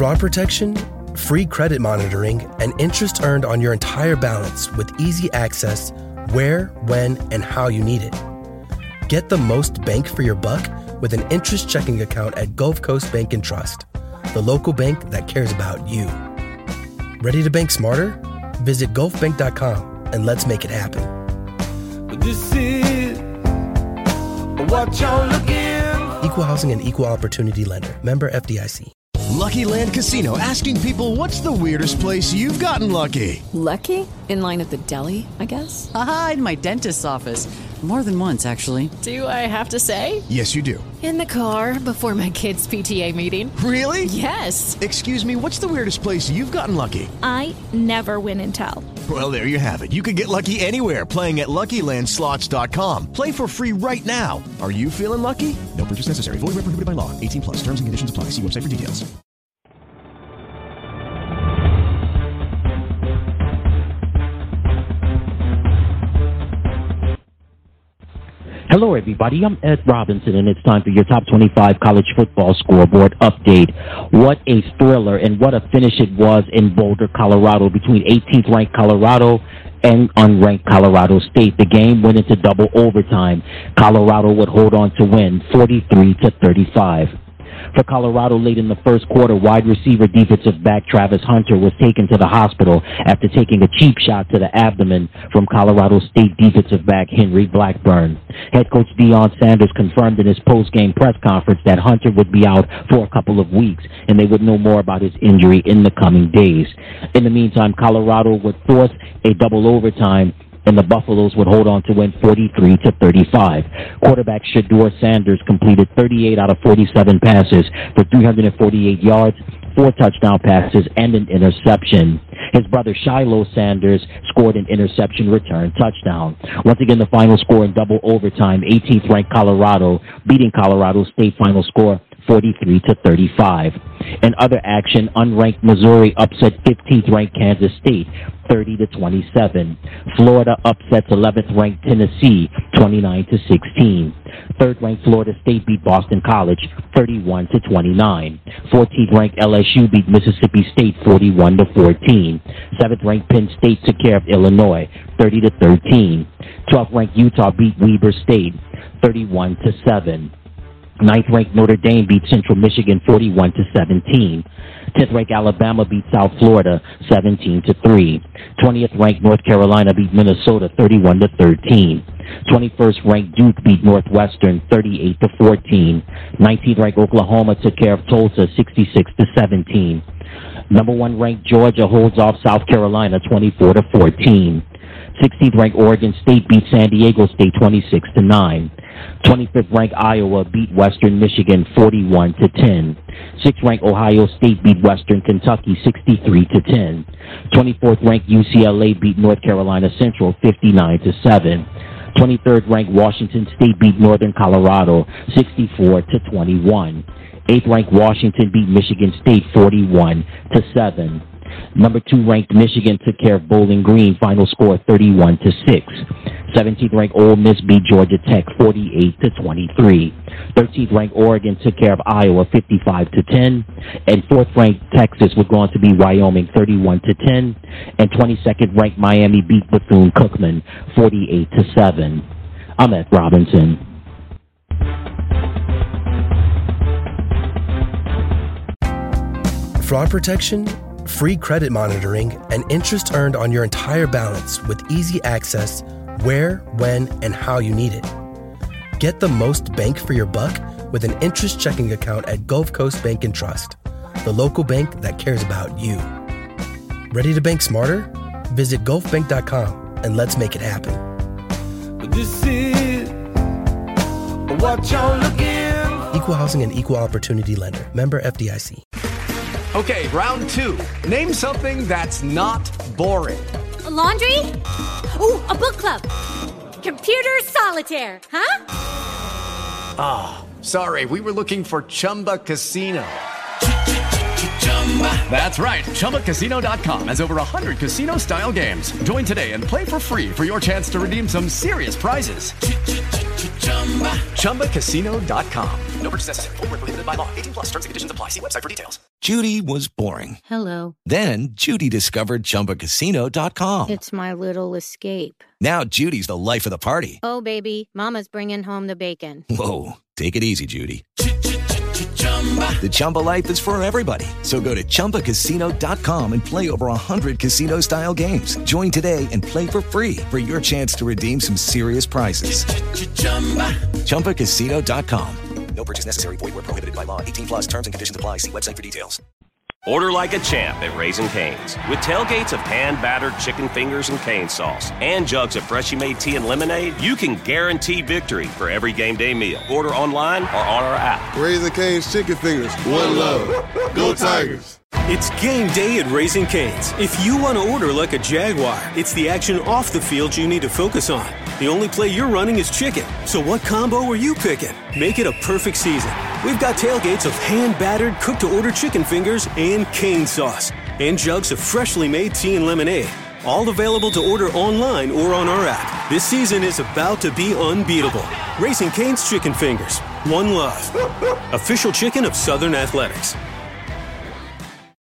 Fraud protection, free credit monitoring, and interest earned on your entire balance with easy access where, when, and how you need it. Get the most bank for your buck with an interest checking account at Gulf Coast Bank and Trust, the local bank that cares about you. Ready to bank smarter? Visit gulfbank.com and let's make it happen. This is what you're looking. Equal housing and equal opportunity lender. Member FDIC. Lucky Land Casino, asking people, what's the weirdest place you've gotten lucky? Lucky? In line at the deli, I guess? Aha, in my dentist's office. More than once, actually. Do I have to say? Yes, you do. In the car before my kids' PTA meeting. Really? Yes. Excuse me, what's the weirdest place you've gotten lucky? I never win and tell. Well, there you have it. You can get lucky anywhere, playing at LuckyLandSlots.com. Play for free right now. Are you feeling lucky? No purchase necessary. Void where prohibited by law. 18 plus. Terms and conditions apply. See website for details. Hello, everybody. I'm Ed Robinson, and it's time for your top 25 college football scoreboard update. What a thriller and what a finish it was in Boulder, Colorado, between 18th-ranked Colorado and unranked Colorado State. The game went into double overtime. Colorado would hold on to win 43-35. For Colorado, late in the first quarter, wide receiver defensive back Travis Hunter was taken to the hospital after taking a cheap shot to the abdomen from Colorado State defensive back Henry Blackburn. Head coach Deion Sanders confirmed in his post-game press conference that Hunter would be out for a couple of weeks, and they would know more about his injury in the coming days. In the meantime, Colorado would force a double overtime, and the Buffaloes would hold on to win 43-35. Quarterback Shedeur Sanders completed 38 out of 47 passes for 348 yards, 4 touchdown passes, and an interception. His brother Shiloh Sanders scored an interception return touchdown. Once again, the final score in double overtime, 18th-ranked Colorado beating Colorado State, final score 43-35. In other action, unranked Missouri upset 15th-ranked Kansas State 30-27. Florida upsets 11th-ranked Tennessee 29-16. Third-ranked Florida State beat Boston College 31-29. 14th-ranked LSU beat Mississippi State 41-14. 7th-ranked Penn State took care of Illinois 30-13. 12th-ranked Utah beat Weber State 31-7. 9th-ranked Notre Dame beat Central Michigan 41-17. 10th-ranked Alabama beat South Florida 17-3. 20th-ranked North Carolina beat Minnesota 31-13. 21st-ranked Duke beat Northwestern 38-14. 19th-ranked Oklahoma took care of Tulsa 66-17. Number 1 ranked Georgia holds off South Carolina 24-14. 16th-ranked Oregon State beat San Diego State 26-9. 25th-ranked Iowa beat Western Michigan 41-10. 6th-ranked Ohio State beat Western Kentucky 63-10. 24th-ranked UCLA beat North Carolina Central 59-7. 23rd-ranked Washington State beat Northern Colorado 64-21. 8th-ranked Washington beat Michigan State 41-7. Number 2 ranked Michigan took care of Bowling Green, final score 31-6. 17th ranked Ole Miss beat Georgia Tech 48-23. 13th ranked Oregon took care of Iowa 55-10, and 4th ranked Texas would go on to beat Wyoming 31-10, and 22nd ranked Miami beat Bethune-Cookman 48-7. I'm Ed Robinson. Fraud protection, free credit monitoring, and interest earned on your entire balance with easy access where, when, and how you need it. Get the most bank for your buck with an interest checking account at Gulf Coast Bank and Trust, the local bank that cares about you. Ready to bank smarter? Visit gulfbank.com and let's make it happen. This is what you're looking. Equal housing and equal opportunity lender. Member FDIC. Okay, round 2. Name something that's not boring. A laundry? Ooh, a book club. Computer solitaire, huh? Ah, sorry, we were looking for Chumba Casino. That's right, ChumbaCasino.com has over 100 casino-style games. Join today and play for free for your chance to redeem some serious prizes. ChumbaCasino.com. No purchase necessary. Void where prohibited by law. 18 plus terms and conditions apply. See website for details. Judy was boring. Hello. Then Judy discovered ChumbaCasino.com. It's my little escape. Now Judy's the life of the party. Oh, baby, mama's bringing home the bacon. Whoa, take it easy, Judy. The Chumba life is for everybody. So go to ChumbaCasino.com and play over 100 casino-style games. Join today and play for free for your chance to redeem some serious prizes. ChumbaCasino.com. No purchase necessary. Void where prohibited by law. 18 plus terms and conditions apply. See website for details. Order like a champ at Raising Cane's. With tailgates of hand-battered chicken fingers and cane sauce and jugs of freshly made tea and lemonade, you can guarantee victory for every game day meal. Order online or on our app. Raising Cane's chicken fingers. One love. Go Tigers. It's game day at Raising Cane's. If you want to order like a Jaguar, it's the action off the field you need to focus on. The only play you're running is chicken. So what combo are you picking? Make it a perfect season. We've got tailgates of hand-battered, cooked-to-order chicken fingers and cane sauce. And jugs of freshly made tea and lemonade. All available to order online or on our app. This season is about to be unbeatable. Raising Cane's Chicken Fingers. One love. Official chicken of Southern Athletics.